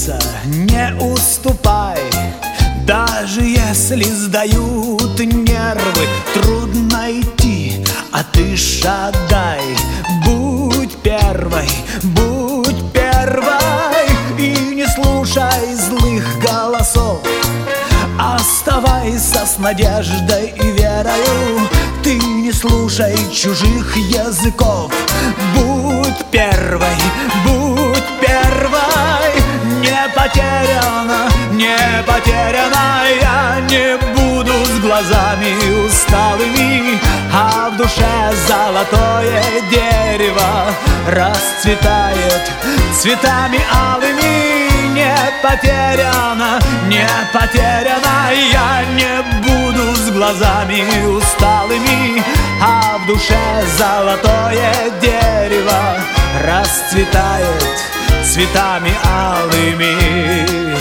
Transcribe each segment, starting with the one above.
теряйся, не уступай. Даже если сдают нервы, трудно идти, а ты шагай. Будь первой, и не слушай злых голосов. Оставайся с надеждой и верою, ты не слушай чужих языков. Будь первой, не потеряна, не потеряна. Я не буду с глазами усталыми, а в душе золотое дерево расцветает цветами алыми. Не потеряна, не потеряна. Я не буду с глазами усталыми, а в душе золотое дерево расцветает цветами алыми.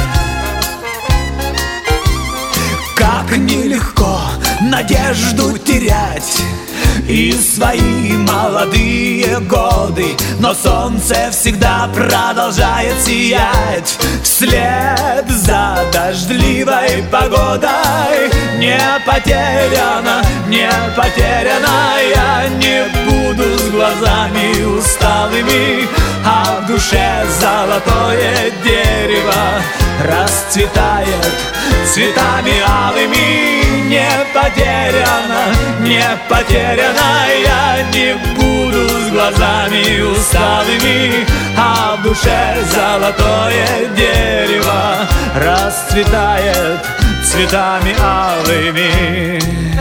Как нелегко надежду терять и свои молодые годы, но солнце всегда продолжает сиять вслед за дождливой погодой. Не потеряна, не потеряна. Я не буду с глазами усталыми, а в душе золотое дерево расцветает цветами алыми. Не потеряна, не потеряна. Я не буду с глазами усталыми, а в душе золотое дерево расцветает цветами алыми.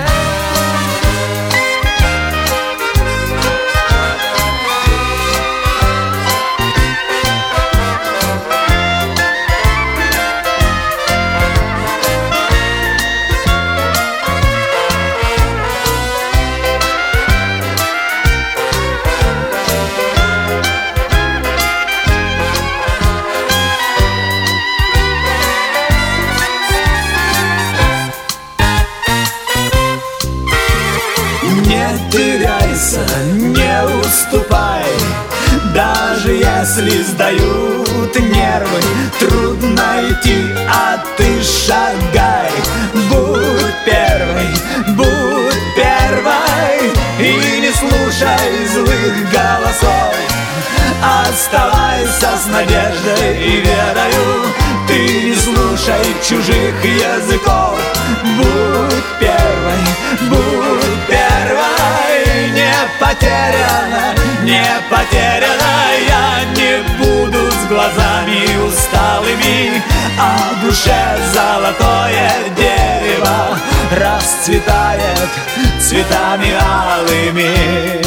Не теряйся, не уступай. Даже если сдают нервы, трудно идти, а ты шагай. Будь первой, и не слушай злых голосов. Оставайся с надеждой и верою, ты не слушай чужих языков. Будь первой, не потеряна, не потеряна. Я не буду с глазами усталыми, а в душе золотое дерево расцветает цветами алыми.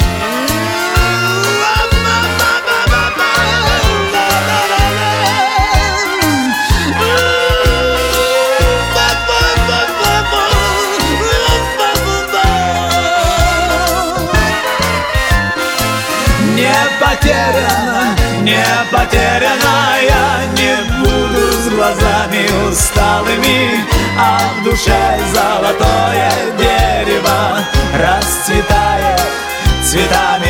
Не потеряна, не потеряна. Я не буду с глазами усталыми, а в душе золотое дерево расцветает цветами